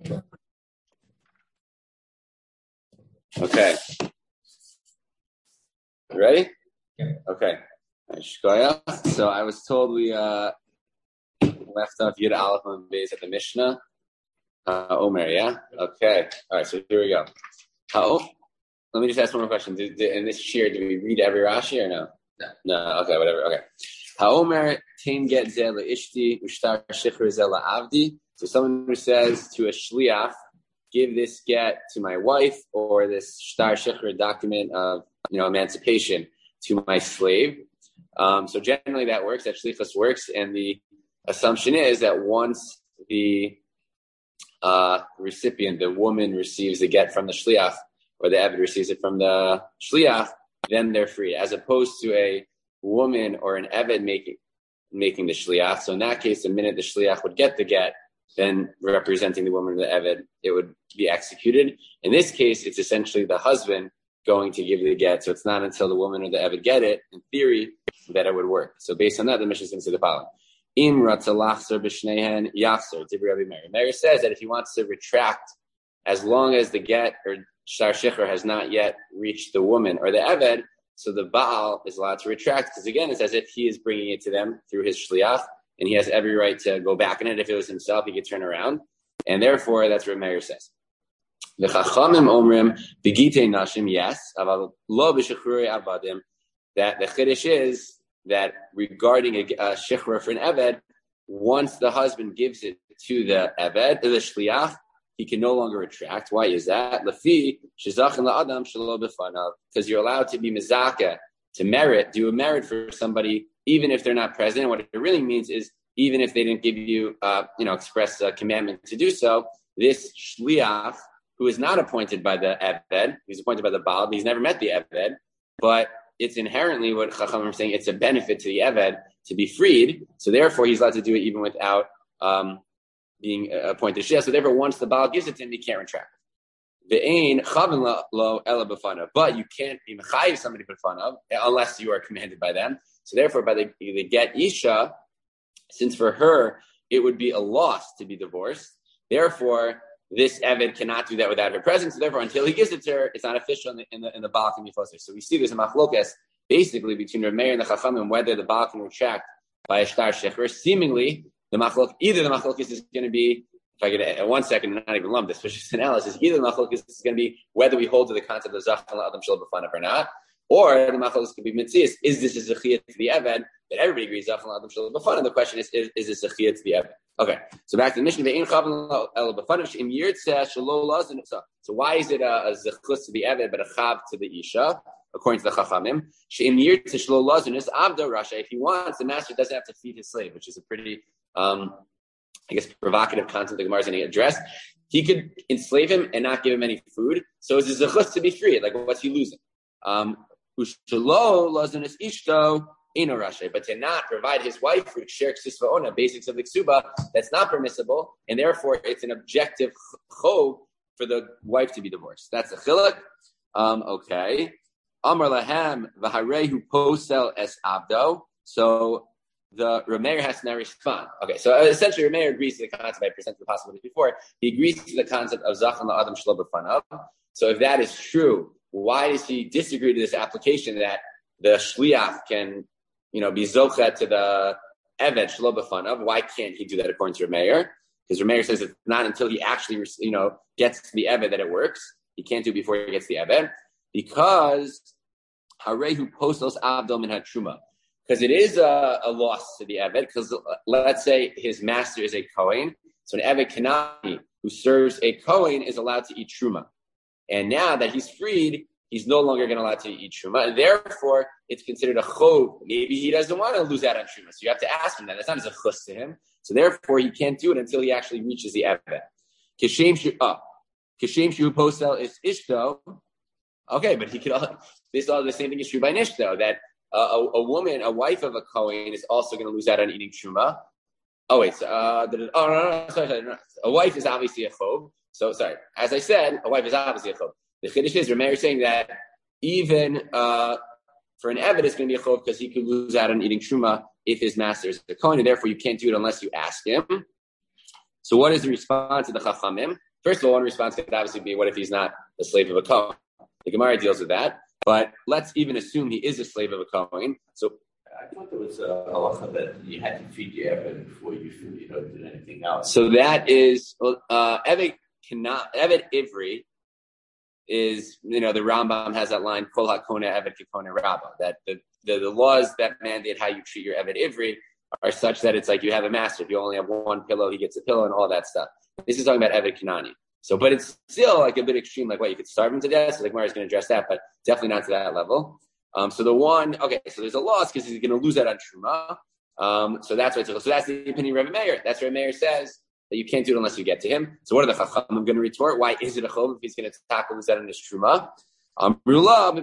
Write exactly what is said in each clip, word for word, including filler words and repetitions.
Okay. You ready? Yeah. Okay. So I was told we uh, left off Yud Aleph and Beis at the Mishnah. Uh, Omer, yeah? Okay. All right, so here we go. How? Let me just ask one more question. Did, did, in this cheer, do we read every Rashi or no? No. No, okay, whatever. Okay. Haomer Tain Get Zel Ishti Ushtar Shikhr Zel Avdi. So someone who says to a shliach, give this get to my wife, or this shtar shikhr document of, you know, emancipation to my slave. Um, so generally that works, that shlichus works, and the assumption is that once the uh, recipient, the woman, receives the get from the shliach, or the eved receives it from the shliach, then they're free, as opposed to a woman or an eved making making the shliach. So in that case, the minute the shliach would get the get, then representing the woman or the eved, it would be executed. In this case, it's essentially the husband going to give the get. So it's not until the woman or the eved get it, in theory, that it would work. So based on that, the Mishnah is going to say the following. Im ratzalachzer b'shneihen yachzer. Rabbi Meir. Meir says that if he wants to retract, as long as the get or shtar shikhr has not yet reached the woman or the eved, so the Baal is allowed to retract, because again, it's as if he is bringing it to them through his shliach, and he has every right to go back in it. If it was himself, he could turn around. And therefore, that's what Meir says. The Chachamim omrim begitei nashim, yes, aval lo b'shechrurei avadim. That the chiddush is that regarding a, a shechra for an eved, once the husband gives it to the eved, to the shliach, he can no longer retract. Why is that? Lafi shezachin la'adam shelo b'fanav, because you're allowed to be mizaka, to merit, do a merit for somebody, even if they're not present. What it really means is, even if they didn't give you, uh, you know, express a commandment to do so, this shliach, who is not appointed by the eved, he's appointed by the Baal, he's never met the eved, but it's inherently what Chacham are saying, it's a benefit to the eved to be freed, so therefore he's allowed to do it even without um, being appointed shliach. So therefore, once the Baal gives it to him, he can't retract. Ve'ein chavin lo ela b'fanav, but you can't be mechayiv somebody b'fanav unless you are commanded by them. So therefore, by the, the get isha, since for her it would be a loss to be divorced, therefore this eved cannot do that without her presence. So therefore, until he gives it to her, it's not official in the in the, in the Baal can be foster. So we see this in machlokas basically between Rav Meir and the Chachamim, whether the Baal can retract by a shtar shechur. Seemingly, the machlok either the machlokas is going to be, if I get a, one second and not even lump this, but just analysis, either the machlok is going to be whether we hold to the concept of zachan la'adam shel b'fanav or not, or the machlok could be mitzias. Is this a zechiyah to the eved that everybody agrees zachan la'adam shel b'fanav? The question is, is, is this a zechiyah to the eved? Okay, so back to the mission. So why is it a, a zechus to the eved but a chav to the isha? According to the chachamim, if he wants, the master doesn't have to feed his slave, which is a pretty Um, I guess provocative concept the Gemara is going to address. He could enslave him and not give him any food. So it's a zechus to be free. Like, what's he losing? Um, but to not provide his wife for basics of the ksuba, that's not permissible, and therefore it's an objective chov for the wife to be divorced. That's a chiluk. Um, okay. Amar lahem v'harehu posel es abdo. So the Rameir has to now respond. Okay, so essentially Rameir agrees to the concept I presented the possibility before. He agrees to the concept of Zachan la'adam shelo b'fanav. So if that is true, why does he disagree to this application that the shliach can, you know, be zochet to the eved shelo b'fanav? Why can't he do that according to Rameir? Because Rameir says it's not until he actually, you know, gets to the eved that it works. He can't do it before he gets to the eved. Because harehu postos abdol min hatruma. Because it is a, a loss to the eved. Because let's say his master is a kohen, so an eved kanani who serves a kohen is allowed to eat truma. And now that he's freed, he's no longer going to allow to eat truma, and therefore it's considered a chov. Maybe he doesn't want to lose out on truma, so you have to ask him that. That's not as a chus to him. So therefore, he can't do it until he actually reaches the eved. Kishem shu oh, kishem shu posel is ishto. Okay, but he could. This all the same thing is true by nishto that. Uh, a, a woman, a wife of a kohen, is also going to lose out on eating truma. Oh wait, so, uh, oh no, no, no, sorry, sorry, no. A wife is obviously a chov. So sorry, as I said, a wife is obviously a chov. The chiddush is Rameir saying that even uh, for an eved, it's going to be a chov because he could lose out on eating truma if his master is a kohen, and therefore you can't do it unless you ask him. So what is the response to the chachamim? First of all, one response could obviously be, what if he's not a slave of a Kohen? The Gemara deals with that. But let's even assume he is a slave of a Kohen. So I thought there was a halacha that you had to feed your Eved before you, you know, did anything else. So that is, uh, Eved cannot, Eved Ivri is, you know, the Rambam has that line, Kol HaKona Eved Kikona Rabba, that the, the, the laws that mandate how you treat your Eved Ivri are such that it's like you have a master. If you only have one pillow, he gets a pillow and all that stuff. This is talking about Eved Kanani. So, but it's still like a bit extreme, like what, you could starve him to death? So the Gemara is going to address that, but definitely not to that level. Um, so the one, okay, so there's a loss because he's going to lose that on Truma. Um, so that's why, so that's the opinion of Rebbe Meir. That's what Rebbe Meir says, that you can't do it unless you get to him. So what are the Chachamim going to retort? Why is it a Chov if he's going to tackle lose that on his Truma? Um, no,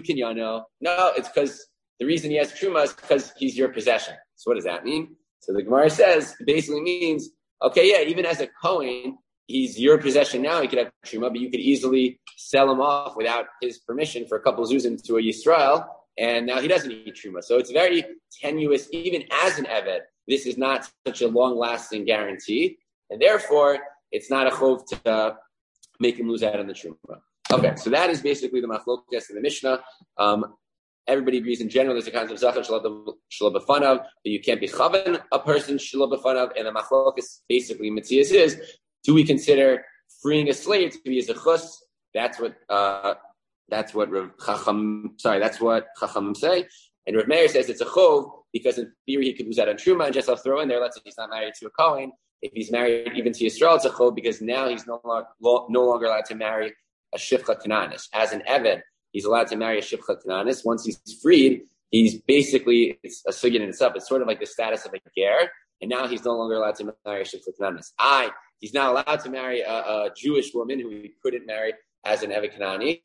it's because the reason he has Truma is because he's your possession. So what does that mean? So the Gemara says, it basically means, okay, yeah, even as a Kohen, he's your possession now. He could have Truma, but you could easily sell him off without his permission for a couple of zuzim to a Yisrael, and now he doesn't need Truma. So it's very tenuous. Even as an Eved, this is not such a long-lasting guarantee, and therefore, it's not a chov to uh, make him lose out on the Truma. Okay, so that is basically the machlokas in the Mishnah. Um, everybody agrees in general there's a concept of zachat shelo b'fanav, that you can't be chaven a person shelo b'fanav, and the machlokas basically Matthias is, do we consider freeing a slave to be a zechus? That's what uh, that's what Rav Chacham. Sorry, that's what Chachamim say. And Rav Meir says it's a chov because in theory he could lose out on Truma. And just I'll throw in there, let's say he's not married to a Kohen. If he's married even to Yisrael, it's a chov because now he's no longer no longer allowed to marry a shifcha kananis. As an Eved, he's allowed to marry a shifcha kananis. Once he's freed, he's basically it's a sugya in itself. It's sort of like the status of a ger, and now he's no longer allowed to marry a shifcha kananis. I. He's not allowed to marry a, a Jewish woman who he couldn't marry as an Eved Kanani.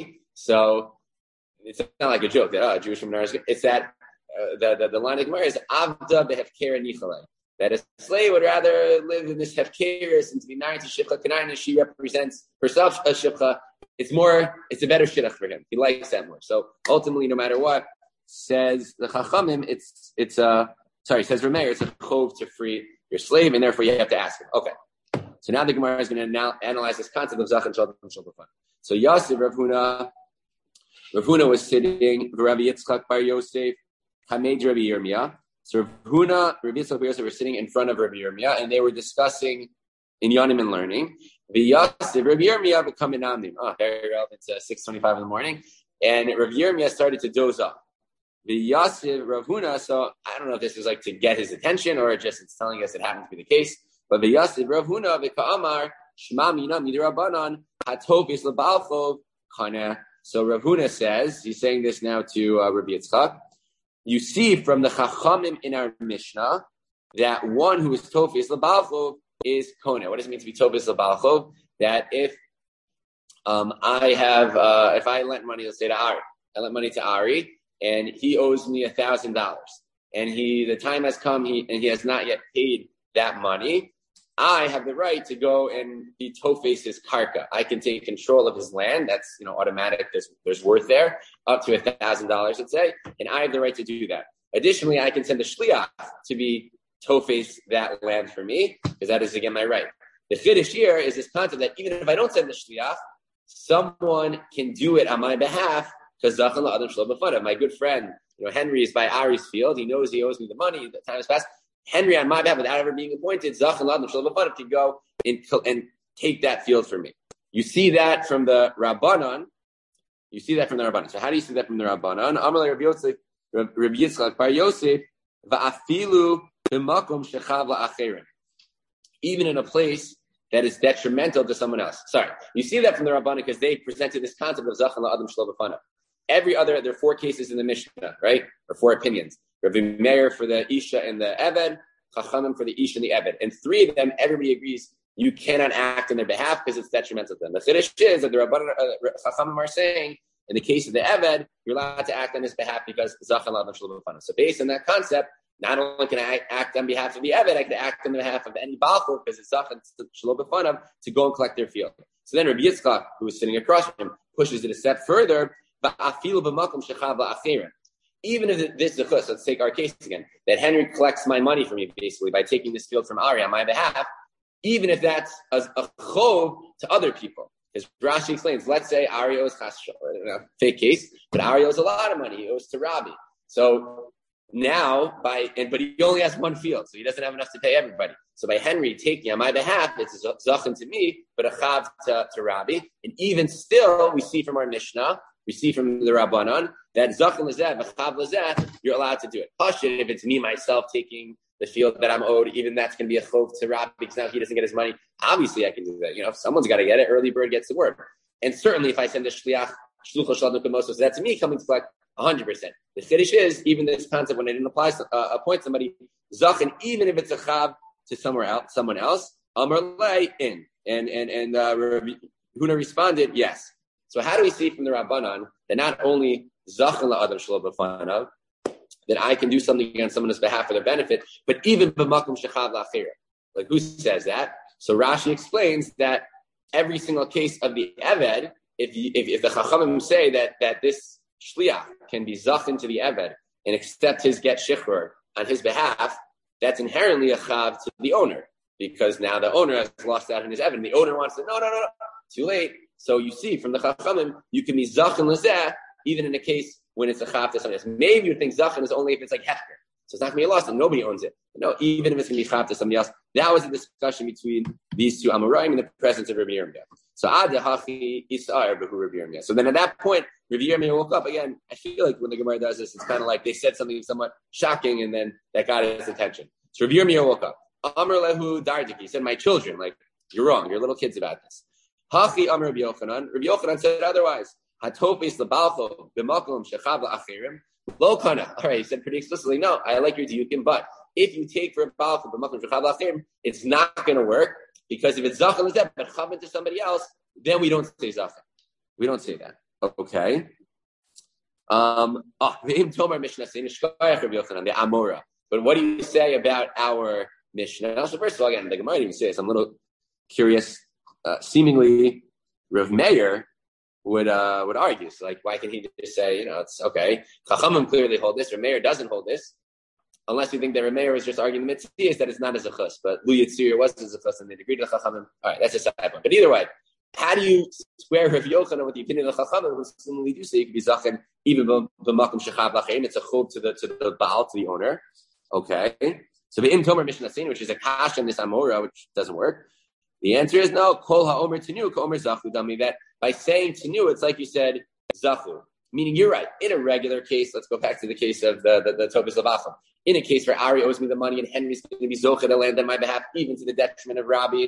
So it's not like a joke that oh, a Jewish woman is. It's that uh, the, the the line of Gemara is Avda behefkera nichale, that a slave would rather live in this hefkeris and to be married to Shifcha Kanani. She represents herself as Shifcha. It's more. It's a better shidduch for him. He likes that more. So ultimately, no matter what, says the Chachamim, it's it's a uh, sorry says Rameir, it's a chov to free your slave, and therefore you have to ask him. Okay. So now the Gemara is going to now analyze this concept of Zachan Shal B'Fan. So Yosef, Rav Huna, Rav Huna was sitting, Rabbi Yitzchak Bar Yosef, Hamed Rabbi Yirmiyah. So Rav Huna, Rabbi Yitzchak Bar Yosef were sitting in front of Rabbi Yirmiyah, and they were discussing in Yonim and learning. The Yosef, Rabbi Yirmiyah become an Amnim. Oh, very relevant to six twenty-five in the morning. And Rabbi Yirmiyah started to doze off. The Yosef, Rav Huna, so I don't know if this was like to get his attention or just it's telling us it happened to be the case. But the Yosef Rav Huna v'ka'amar shema mina midrabanan hatofis lebalchov kana. So Rav Huna says, he's saying this now to uh, Rabbi Yitzchak. You see from the Chachamim in our Mishnah that one who is tofis lebalchov is kona. What does it mean to be tofis lebalchov? That if um, I have, uh, if I lent money, let's say to Ari, I lent money to Ari, and he owes me a thousand dollars, and he the time has come, he and he has not yet paid that money. I have the right to go and be tofes his karka. I can take control of his land. That's, you know, automatic. There's, there's worth there up to a thousand dollars, let's say. And I have the right to do that. Additionally, I can send a shliach to be tofes that land for me, because that is, again, my right. The chiddush here is this concept that even if I don't send the shliach, someone can do it on my behalf, because zachan la'adam shelo b'fanav. My good friend, you know, Henry is by Ari's field. He knows he owes me the money. The time has passed. Henry, on my behalf, without ever being appointed, Zachan Ladam Shelo B'Fanav can go and, and take that field for me. You see that from the Rabbanon. You see that from the Rabbanon. So how do you see that from the Rabbanon? Amalei Rabbi Yosef, Rabbi Yitzchak Bar Yosef, va'afilu b'makom shechav la'acherim. Even in a place that is detrimental to someone else. Sorry. You see that from the Rabbanon because they presented this concept of Zachan La'adam Shelo B'Fanav. Every other, there are four cases in the Mishnah, right? Or four opinions. Rabbi Meir for the Isha and the Eved, Chachamim for the Isha and the Eved. And three of them, everybody agrees you cannot act on their behalf because it's detrimental to them. The chiddush is that the Rabbanan, uh, Chachamim are saying, in the case of the Eved, you're allowed to act on his behalf because Zachan La'adam Shelo B'Fanav. So based on that concept, not only can I act on behalf of the Eved, I can act on behalf of any Balchor because it's Zachan Shelo B'Fanav to go and collect their field. So then Rabbi Yitzchak, who was sitting across from him, pushes it a step further. Even if this is a chus, let's take our case again, that Henry collects my money from me basically by taking this field from Ari on my behalf. even if that's a, a chov to other people. As Rashi explains, let's say Aryo is chasshol, fake case, but Aryo is a lot of money. He owes to Rabbi. So now, by and but he only has one field, so he doesn't have enough to pay everybody. So by Henry taking on my behalf, it's a zachin to me, but a chav to, to Rabbi. And even still, we see from our Mishnah, we see from the Rabbanan, that zachin lezeh, v'chav lezeh, you're allowed to do it. Pashut, if it's me myself taking the field that I'm owed, even that's going to be a chov to Rabbi because now he doesn't get his money. Obviously, I can do that. You know, if someone's got to get it, early bird gets the word. And certainly, if I send a shliach, shluchah shal nukamosos, so that's me coming to collect one hundred percent. The chiddush is, even this concept, when I didn't apply, uh, appoint somebody, zachin, even if it's a chav to somewhere else, someone else, amar lei in. And, and, and, uh, Huna responded, yes. So how do we see from the Rabbanan that not only zachin la'adam shelo b'fanav, that I can do something on someone's behalf for their benefit, but even b'makom shechav la'achira? Like, who says that? So Rashi explains that every single case of the Eved, if you, if, if the Chachamim say that, that this shliach can be zachin to the Eved and accept his get shichrur on his behalf, that's inherently a chav to the owner, because now the owner has lost out on his Eved, and the owner wants to, no, no, no, no, too late. So you see from the Chachamim, you can be zachin lezeh, even in a case when it's a chav to someone else. Maybe you think zachin is only if it's like hefker. So it's not going to be a loss and nobody owns it. No, even if it's going to be chav to somebody else. That was a discussion between these two Amoraim in the presence of Rabbi Yirmiyah. So Adahachi Isar Behu Rabbi Yirmiyah. So then at that point, Rabbi Yirmiyah woke up. Again, I feel like when the Gemara does this, it's kind of like they said something somewhat shocking and then that got his attention. So Rabbi Yirmiyah woke up. Amar Lehu Dardik. He said, my children, like, you're wrong. You're little kids about this. Hachi Amar Rabbi Yochanan. Rabbi Yochanan said otherwise. Hatofis Labalcho B'makom Shechav La'achirim. Lo kana. All right, he said pretty explicitly, no, I like your diukim, but if you take for a balcha b'makom shechav la'achirim, it's not going to work, because if it's zachin lezeh but chavin to somebody else, then we don't say zachin. We don't say that. Okay. Um. Oh, v'im tomar mishnah saying shkayach Rabbi Yochanan the Amora. But what do you say about our mishnah? So first of all, again, the Gemara even says, I'm a little curious. Uh, seemingly, Rav Meir would uh, would argue. So, like, why can he just say, you know, it's okay? Chachamim clearly hold this. Rameir doesn't hold this, unless you think that Rameir is just arguing the mitzvah is that it's not as a chus, but Lu Yitzir was as a chus, and they agreed to Chachamim. All right, that's a side point. But either way, how do you square Rav Yochanan with the opinion of Chachamim? Who similarly do say you could be zachin even b'makom shechav la'achirim? It's a chub to the to the baal, to the owner. Okay, so the im tomer mishnah sin, which is a kash in this amora, which doesn't work. The answer is no. Kol ha'omer tenu, kol omer zachu dami. That by saying tenu, it's like you said zachu. Meaning you're right. In a regular case, let's go back to the case of the the, the Tobis Lavachim. In a case where Ari owes me the money and Henry's going to be zocha to land on my behalf, even to the detriment of Rabbi,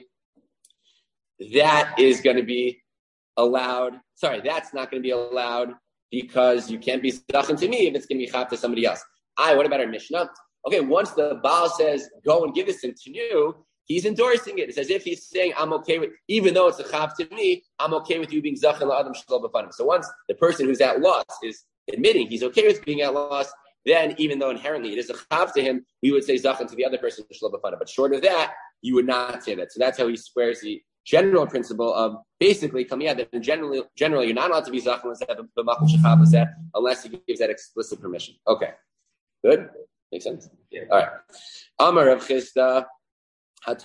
that is going to be allowed. Sorry, that's not going to be allowed because you can't be zachin to me if it's going to be chav to somebody else. I. What about our Mishnah? Okay, once the Baal says go and give this to Tenu, he's endorsing it. It's as if he's saying, I'm okay with, even though it's a chav to me, I'm okay with you being zachin la'adam shelo b'fanav. So once the person who's at loss is admitting he's okay with being at loss, then even though inherently it is a chav to him, we would say zachin to the other person shelo b'fanav. But short of that, you would not say that. So that's how he squares the general principle of basically coming out that generally, generally you're not allowed to be zachin b'makom shechav l'zeh unless he gives that explicit permission. Okay. Good? Makes sense? Yeah. All right. Amar Rav Chisda. So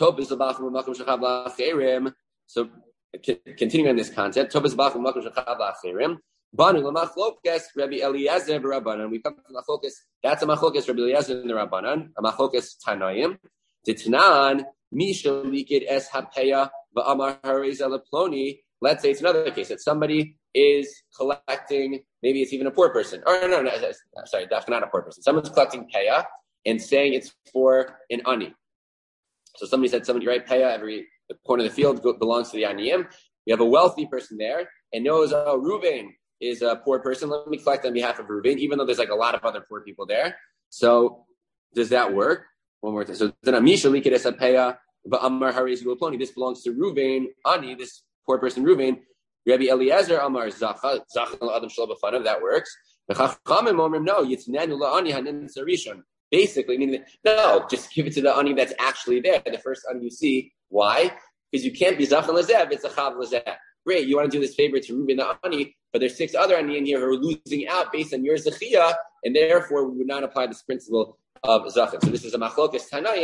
continuing on this concept, Tobis Bach and Makom Shechav La'achirim, Banu L'Machlokes Rabbi Eliezer B'Rabbanan. We come to Machlokes. That's a Machlokes Rabbi Eliezer in the Rabbanan. A Machlokes Tanoim. Titnan Misha Likid Es Hapeya V'Amar Harez Elaploni. Let's say it's another case that somebody is collecting. Maybe it's even a poor person. Or no, no, no. Sorry, that's not a poor person. Someone's collecting peya and saying it's for an ani. So somebody said, somebody, right, Peya, every corner of the field belongs to the Aniyim. We have a wealthy person there and knows, oh, Reuben is a poor person. Let me collect on behalf of Reuben, even though there's like a lot of other poor people there. So does that work? One more time. So then Amisha Likid Peya, but Amar Harez Ploni. This belongs to Reuben, Ani, this poor person Reuben. Rabbi Eliezer Amar Zacha, Zacha Adam Shlo B'Fanav, that works. The Chachamim Omer, no, Yitznenu La'ani Hanin Sarishon. Basically, meaning no, just give it to the ani that's actually there. The first ani you see. Why? Because you can't be zachin lezev. It's a chav lezev. Great, you want to do this favor to Reuben the ani, but there's six other ani in here who are losing out based on your zechiyah, and therefore we would not apply this principle of zachin. So this is a machlokes tanaim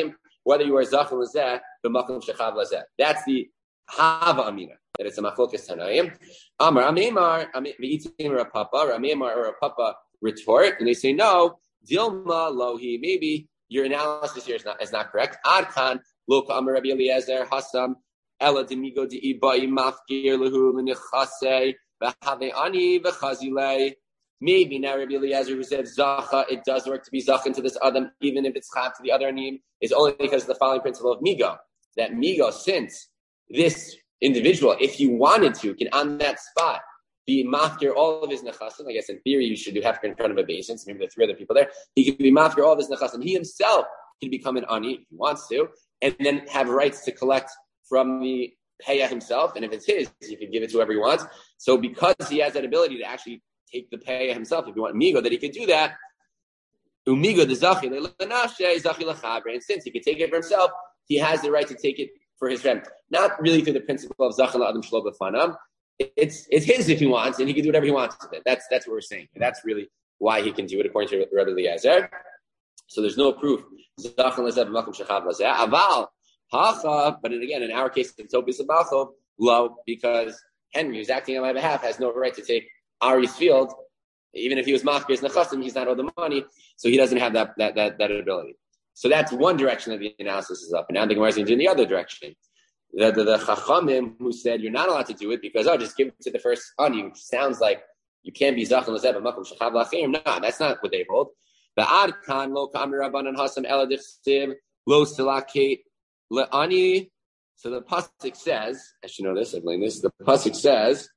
whether you are Zachal Lazeh, B'makom Shechav Lazeh. That's the Hava Amina, that it's a Machlokes Tanaim. Amar, Amemar, V'itim or a Papa, or Amemar or a Papa retort, and they say, no, Dilma Lohi, maybe your analysis here is not, is not correct. Adkan, Loka Amar Rabbi Eliezer, Hasam, Ela Demigo Di Ibai Mafkir Lahu Menichase, V'Have Ani V'Chazile. Maybe now Rabbi Eliezer, who said Zacha, it does work to be Zachin to this Adam, even if it's Chav to the other Anim, is only because of the following principle of Migo. That Migo, since this individual, if you wanted to, can on that spot be mafkir all of his nechasim. I guess in theory you should do hefker in front of a basin. So maybe there are three other people there. He could be mafkir all of his nechasim. He himself can become an ani if he wants to, and then have rights to collect from the payah himself. And if it's his, he can give it to whoever he wants. So because he has that ability to actually take the payah himself, if you want migo, that he could do that. Umigo the zachi lenashe zachi lechabre, and since he could take it for himself, he has the right to take it for his friend. Not really through the principle of zachal adam shlo b'fanam. It's it's his if he wants, and he can do whatever he wants with it. That's that's what we're saying. And that's really why he can do it according to Rabbi Eliezer. So there's no proof. Zachal lazeh b'makom shechav lazeh aval hacha. But again, in our case, in Topis Abachov, low, because Henry, who's acting on my behalf, has no right to take Ari's field. Even if he was machbir nechasim, he's not owed the money, so he doesn't have that that that, that ability. So that's one direction that the analysis is up. And now the Gemara is going to do in the other direction. The, the, the Chachamim who said you're not allowed to do it because, oh, just give it to the first ani, which sounds like you can't be Zachal Lazeh b'makom shechav la'achim. No, that's not what they hold. The Ad Kan lo Kamir Rabbanan Hasam Ela Dichtiv lo Silakate le'ani. So the pasuk says, I should know this, I've learned this. The pasuk says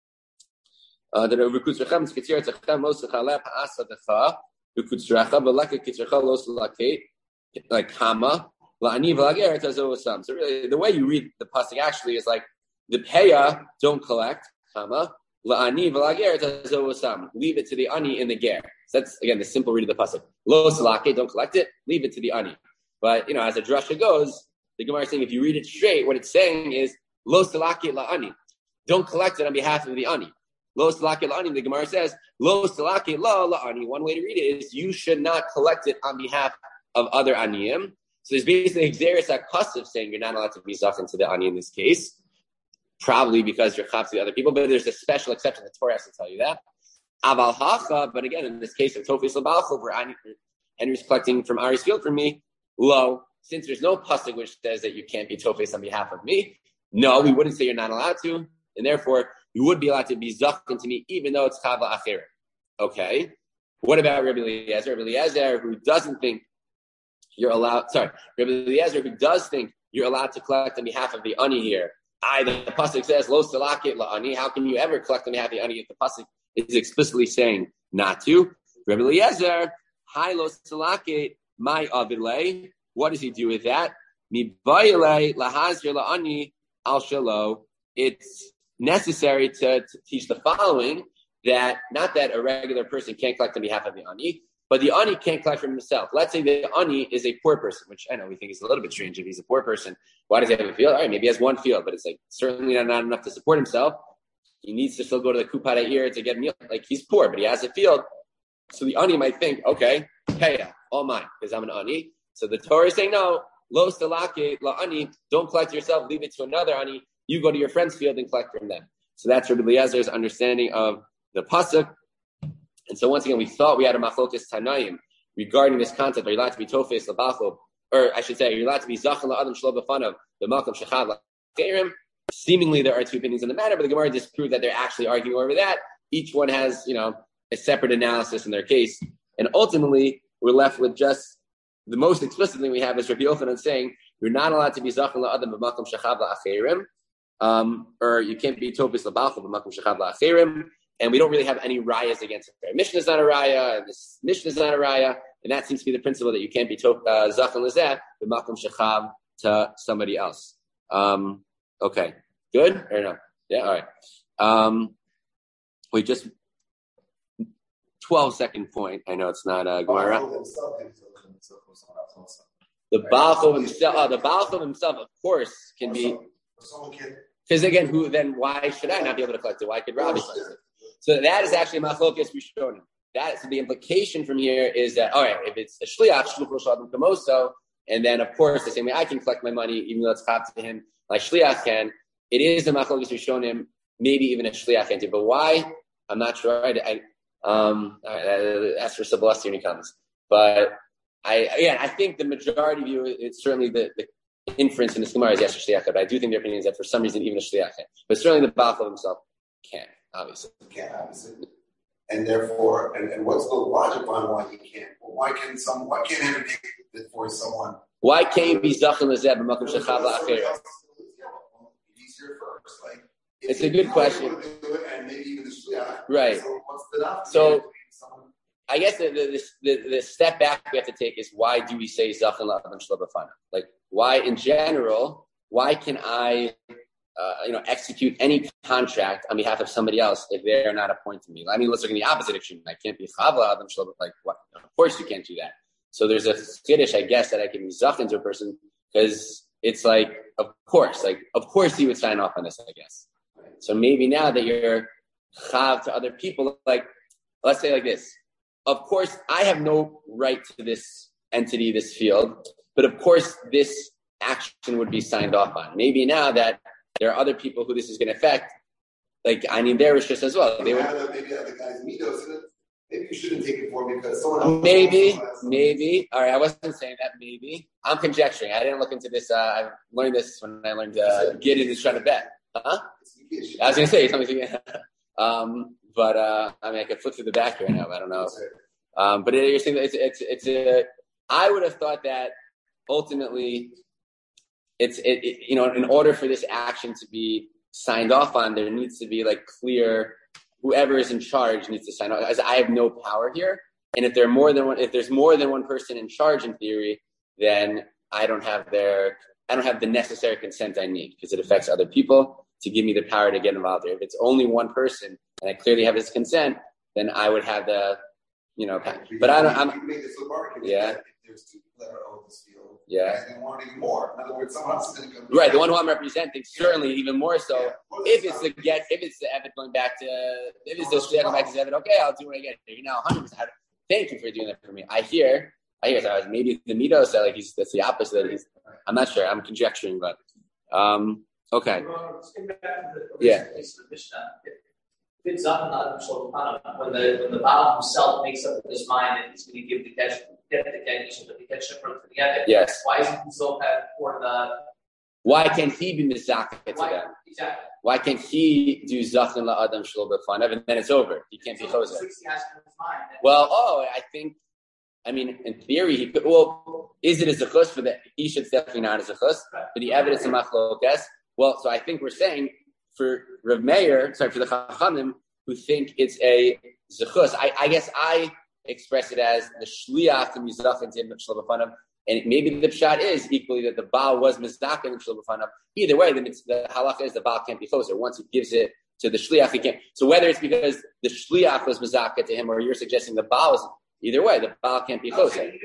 uh, that V'kutzrechem Tzkitzir Tzechem lo Sechaleh Ha'asadecha V'kutzrecha V'leka Kitzrecha lo Silakate, like Hama. So really, the way you read the pasuk actually is like the payah don't collect, comma, leave it to the ani in the ger. So that's again the simple read of the pasuk. Lo salake, don't collect it, leave it to the ani. But you know, as a drasha goes, the Gemara is saying if you read it straight, what it's saying is lo salake la ani, don't collect it on behalf of the ani. Lo salake la ani. The Gemara says lo salake la la ani. One way to read it is you should not collect it on behalf of other aniyim. So there's basically Xeris HaKasav saying you're not allowed to be Zachin to the ani in this case, probably because you're Chav to the other people, but there's a special exception. The Torah has to tell you that. Aval Hacha, but again, in this case of Tofis L'Balchov, where Henry's collecting from Ari's field from me, low, since there's no pasuk which says that you can't be Tofis on behalf of me, no, we wouldn't say you're not allowed to, and therefore you would be allowed to be Zachin to me even though it's Chav L'Acher. Okay, what about Rabbi Eliezer? Rabbi Eliezer, who doesn't think you're allowed, sorry, Rabbi Eliezer, who does think you're allowed to collect on behalf of the ani here. I, the pasuk says, lo salakit la ani. How can you ever collect on behalf of the ani if the pasuk is explicitly saying not to? Rabbi Eliezer, hi lo salakit, my avilei. What does he do with that? Mi bayilei lahazir la ani al shalo. It's necessary to, to teach the following, that not that a regular person can't collect on behalf of the ani, but the ani can't collect from himself. Let's say the ani is a poor person, which I know we think is a little bit strange if he's a poor person. Why does he have a field? All right, maybe he has one field, but it's like certainly not, not enough to support himself. He needs to still go to the Kupat ear to get meal. Like he's poor, but he has a field. So the ani might think, okay, pay all mine because I'm an ani. So the Torah is saying, no, lo stalake la ani, don't collect yourself, leave it to another ani. You go to your friend's field and collect from them. So that's Rabbi Eliezer's understanding of the pasuk. And so once again, we thought we had a machlokes tanaim regarding this concept. Are you allowed to be tofes labachov, or I should say, are you allowed to be zachal la'adam shlo b'fanav b'makom shechav la'acheirim? Seemingly, there are two opinions on the matter, but the Gemara disproved that they're actually arguing over that. Each one has, you know, a separate analysis in their case, and ultimately, we're left with just the most explicit thing we have is Rabbi Yochanan saying you're not allowed to be zachal la'adam b'makom shechav la'acheirim, um, or you can't be tofes labachov b'makom shechav la'acheirim. And we don't really have any rayas against it. Our Mishnah is not a raya, and this Mishnah is not a raya, and that seems to be the principle that you can't be Zachal Lazeh b'makom shechav to somebody else. Um, okay, good or no? Yeah, all right. Um, we just twelve second point. I know it's not a Gemara. The Balchov himself, uh, the Balchov himself, of course, can be. Because again, who then? Why should I not be able to collect it? Why could Rabbi collect it? So that is actually machlokes rishonim. That so the implication from here is that all right, if it's a shliach shluch rosh adam kamoso, And then, of course, the same way I can collect my money, even though it's chav to him, like shliach can. It is a machlokes rishonim, maybe even a shliach can do. But why? I'm not sure. I, I um, I, ask for Sabalasi when he comes. But I, again, I think the majority view, it's certainly the, the inference in this Gemara is yes, a shliach. But I do think their opinion is that for some reason, even a shliach can. But certainly the Baal himself can, obviously. Can't, obviously. And therefore, and, and what's the logic behind why he can't? Well, why can some? Why can't him take it for someone? Why can't he be zachin lezeh b'makom shechav la'acher? He's here first. Like it's a good question. And maybe even the shliach. Right. So what's the So I guess the the, the the step back we have to take is why do we say zachin la'adam shelo b'fanav? Like why in general? Why can I? Uh, you know, execute any contract on behalf of somebody else if they're not appointing me. I mean, let's look in the opposite extreme. I can't be chavla adam shlo, like what? Of course you can't do that. So there's a skiddish, I guess, that I can be zachin to a person because it's like, of course, like of course he would sign off on this, I guess. So maybe now that you're chav to other people, like let's say like this. Of course, I have no right to this entity, this field, but of course this action would be signed off on. Maybe now that there are other people who this is going to affect. Like, I mean, they're just as well. They would, maybe other guys mitos in it. Maybe you shouldn't take it for because someone else. Maybe, maybe. All right, I wasn't saying that. Maybe I'm conjecturing. I didn't look into this. Uh, I learned this when I learned uh, Gideon is trying to bet. Huh? I was going to say something. um, but uh, I mean, I could flip through the back here now. I don't know. Um, but it, you're saying that it's it's it's a. I would have thought that ultimately. It's, it, it, you know, in order for this action to be signed off on, there needs to be like clear, whoever is in charge needs to sign off. As I have no power here. And if there are more than one, if there's more than one person in charge in theory, then I don't have their, I don't have the necessary consent I need because it affects other people to give me the power to get involved there. If it's only one person and I clearly have his consent, then I would have the, you know, but I don't, I'm, yeah. There's two people that are own this field. Yeah. And they want even more. In other words, someone else is going to come. Right, the one who I'm representing, certainly even more so. Yeah. Well, if it's the get, if it's the Evid going back to, if it's the shliach going back to Evid, okay, I'll do what I get. You're now one hundred percent. Thank you for doing that for me. I hear, I hear. So maybe the mitos that like he's that's the opposite. He's, I'm not sure. I'm conjecturing, but um, okay. Yeah. When the when the Baal himself makes up his mind that he's going to give the catch, get the catch, the catch from the other. Yes. Why isn't he so bad for the? Why can't he be mizaka to why, them? Exactly. Why can't he do zachin la'adam shelo b'fanav and then it's over? He can't be choseh. Well, oh, I think. I mean, in theory, he could. Well, is it a zechus for the? He should definitely not a zechus. Right. For the evidence of machlokes. Well, so I think we're saying. For Rav Meir, sorry, for the Chachamim who think it's a zechus, I, I guess I express it as the shliach to mizach and shelo b'fanav, and maybe the pshat is equally that the Baal was mizach and shelo b'fanav. Either way, the, the halacha is the Baal can't be closer. Once he gives it to the shliach, he can't. So whether it's because the shliach was mizach to him, or you're suggesting the Baal was, either way, the Baal can't be closer. Okay.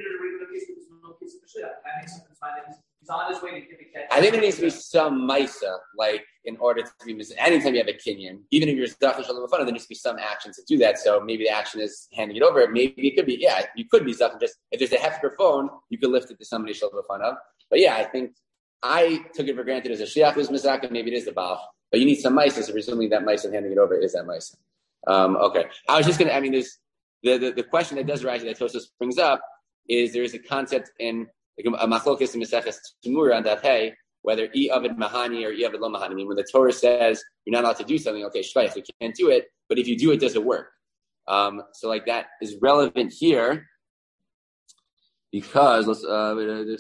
He's on his way to give a catch. I think there needs to be some maisa, like in order to be mis- anytime you have a kinyan, even if you're zachin shalom b'fanav, there needs to be some action to do that. So maybe the action is handing it over. Maybe it could be, yeah, you could be zachin. Just if there's a hefker phone, you could lift it to somebody shalom b'fanav. But yeah, I think I took it for granted as a shliach was mizaka. Maybe it is the Baal, but you need some maisa. So presumably that maisa handing it over is that maisa. Um, okay, I was just gonna. I mean, there's the, the the question that does arise that Tosfos brings up is there is a concept in. Like a machlokes in Maseches Tumura on that hey, whether e avid mahani or e avid lo mahani. I mean, when the Torah says you're not allowed to do something, okay, shvayich, you can't do it, but if you do it, does it work? Um, so like that is relevant here because let's uh,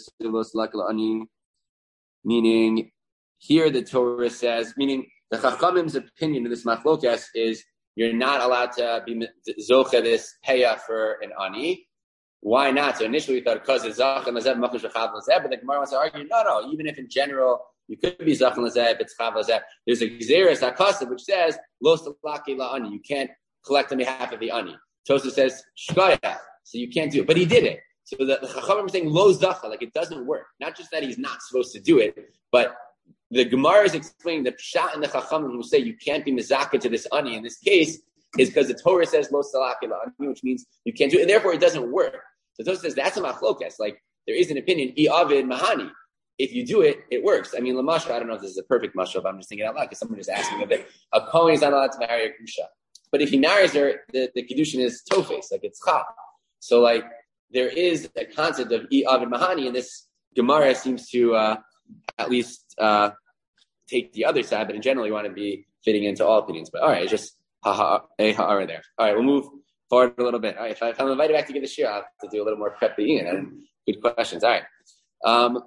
meaning here the Torah says, meaning the Chachamim's opinion of this machlokes is you're not allowed to be zocha this heya for an ani. Why not? So initially we thought because it's zachin lazeh, machush v'chav lazeh, but the Gemara wants to argue, no, no, even if in general you could be zachin lazeh if it's chav lazeh, there's a gzeres hakasa which says lo stalaki la'ani, you can't collect on behalf of the ani. Tosfos says shkaya, so you can't do it, but he did it. So the, the Chachamim are saying lo zacha, like it doesn't work. Not just that he's not supposed to do it, but the Gemara is explaining the pshat and the Chachamim who say you can't be mizaka to this ani in this case is because the Torah says lo stalaki la'ani, which means you can't do it, and therefore it doesn't work. So Tosfos says that's a machlokes. Like there is an opinion, I'avid Mahani. If you do it, it works. I mean, Lamashka, I don't know if this is a perfect mashal, but I'm just thinking out loud because someone just asked me a bit. A Kohen is not allowed to marry a Kedusha. But if he marries her, the, the Kedushin is tofes, like it's chal. So, like, there is a concept of I'avid Mahani, and this Gemara seems to uh, at least uh, take the other side, but in general, you want to be fitting into all opinions. But all right, it's just ha ha a ha'ara there. All right, we'll move forward a little bit. All right, if, I, if I'm invited back to give the shir, I'll have to do a little more prep the Ian. Good questions. All right. Um,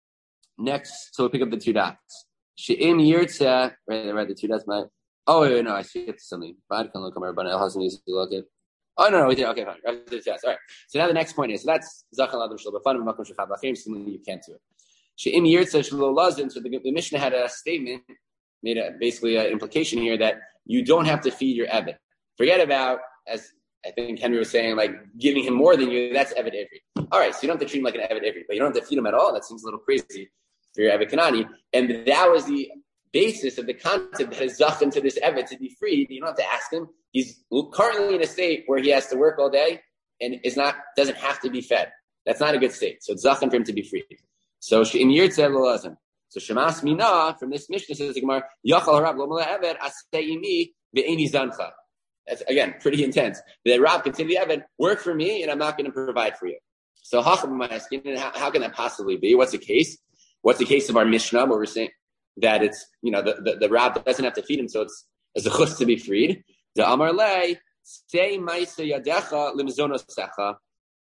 next, so we'll pick up the two dots. She'im yirtza, right, right, the two dots, my, oh, wait, wait, no, I skipped something. Bad can look over, but it hasn't used to look at. Oh, no, no, we did. Okay, fine. Right, the all right. So now the next point is, so that's Zachan Ladam Shlo B'Fan, Makom Shechab Lachim, something you can't do it. She'im yirtza shlo lazim, so the, the Mishnah had a statement, made a, basically an implication here that you don't have to feed your Eved. Forget about, as I think Henry was saying, like giving him more than you, that's Eved Ivri. All right, so you don't have to treat him like an Eved Ivri, but you don't have to feed him at all. That seems a little crazy for your Eved Kanani. And that was the basis of the concept that has zachem to this Eved to be freed. You don't have to ask him. He's currently in a state where he has to work all day and is not doesn't have to be fed. That's not a good state. So it's zachem for him to be freed. So in Yirtzeh L'Lazim. So Shemas Mina, from this Mishnah, says the Gemara, Yachal Harab Lo Mala Eved Asayimi Ve'eni Zancha. That's, again, pretty intense. The Rab can say to the Eved, work for me, and I'm not going to provide for you. So Hacham is asking, how, how can that possibly be? What's the case? What's the case of our Mishnah, where we're saying that it's, you know, the, the, the Rab doesn't have to feed him, so it's as a chus to be freed. The Amar Lei, say Maisa Yadecha Limzonos Secha.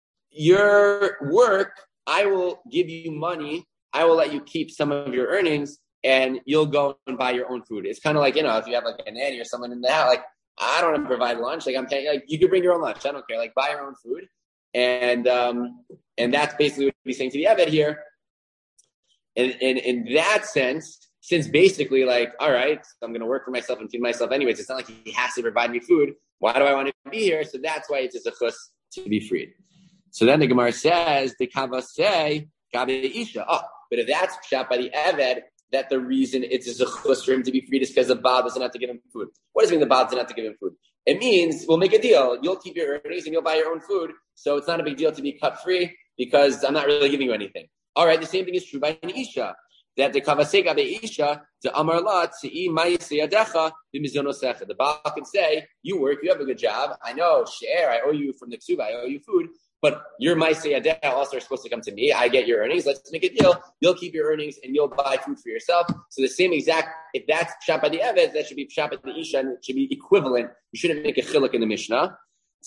Your work, I will give you money, I will let you keep some of your earnings, and you'll go and buy your own food. It's kind of like, you know, if you have like a nanny or someone in the house, like, I don't want to provide lunch. Like I'm paying, like you could bring your own lunch. I don't care. Like buy your own food. And, um, and that's basically what he's saying to the Eved here. And, and in that sense, since basically like, all right, so I'm going to work for myself and feed myself anyways. It's not like he has to provide me food. Why do I want to be here? So that's why it's a chus to be freed. So then the Gemara says, the Kava say, Gabe Isha. Oh, but if that's shot by the Eved, that the reason it's a chus for him to be freed is because the Baal doesn't have to give him food. What does it mean the Baal doesn't have to give him food? It means we'll make a deal. You'll keep your earnings and you'll buy your own food. So it's not a big deal to be cut free because I'm not really giving you anything. All right, the same thing is true by an Isha. That the Kavasega the Isha, the Amar Lat, Se'i Ma'isei Yadecha, the Mizonosecha. The Baal can say, you work, you have a good job. I know, share, I owe you from the Ksuba, I owe you food. But your Ma'aseh Yadecha also are supposed to come to me. I get your earnings. Let's make a deal. You'll keep your earnings and you'll buy food for yourself. So the same exact, if that's Pshat by the Eved, that should be Pshat by the Isha, and it should be equivalent. You shouldn't make a chiluk in the Mishnah.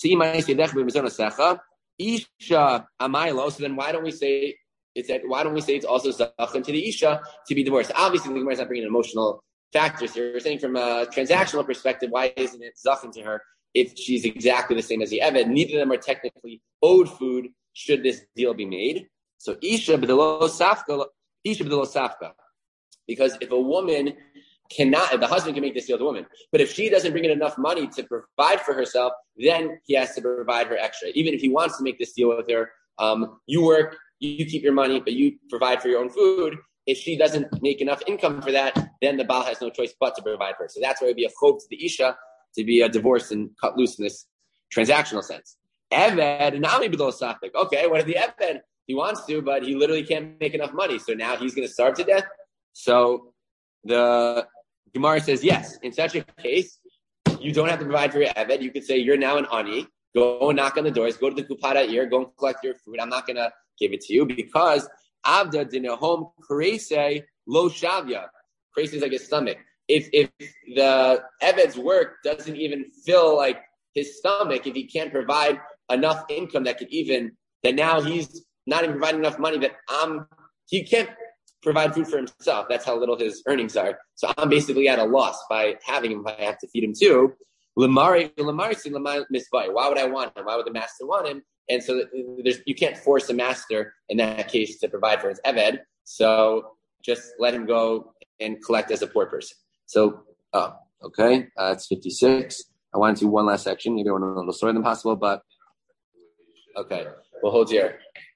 Isha Amaylo. So then why don't we say it's that, why don't we say it's also Zachem to the Isha to be divorced? Obviously, the Gemara is not bringing emotional factors here. We're saying from a transactional perspective, why isn't it Zachem to her? If she's exactly the same as the Eved, neither of them are technically owed food should this deal be made. So Isha b'delo safka, Isha b'delo safka. Because if a woman cannot, if the husband can make this deal with a woman, but if she doesn't bring in enough money to provide for herself, then he has to provide her extra. Even if he wants to make this deal with her, um, you work, you keep your money, but you provide for your own food. If she doesn't make enough income for that, then the Baal has no choice but to provide for her. So that's why it would be a chov to the Isha to be a divorce and cut loose in this transactional sense. Eved, Nami B'dol Safek. Okay, what if the Eved, he wants to, but he literally can't make enough money, so now he's going to starve to death? So the Gemara says, yes, in such a case, you don't have to provide for your Eved. You could say, you're now an ani, go and knock on the doors, go to the Kupada ear, go and collect your food. I'm not going to give it to you because Avda dinahom Karese lo shavya. Karese is like his stomach. If if the Eved's work doesn't even fill like his stomach, if he can't provide enough income that could even, that now he's not even providing enough money that I'm, he can't provide food for himself. That's how little his earnings are. So I'm basically at a loss by having him. I have to feed him too. Lamari, Lamari, Lamari, misvay. Why would I want him? Why would the master want him? And so there's, you can't force a master in that case to provide for his Eved. So just let him go and collect as a poor person. So, oh, okay, uh, it's fifty-six. I want to do one last section. Maybe I want a little slower than possible, but okay, we'll hold here.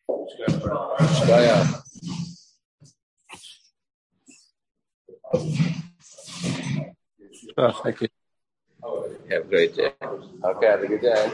Yeah. Oh, thank you. Have a great day. Okay, have a good day.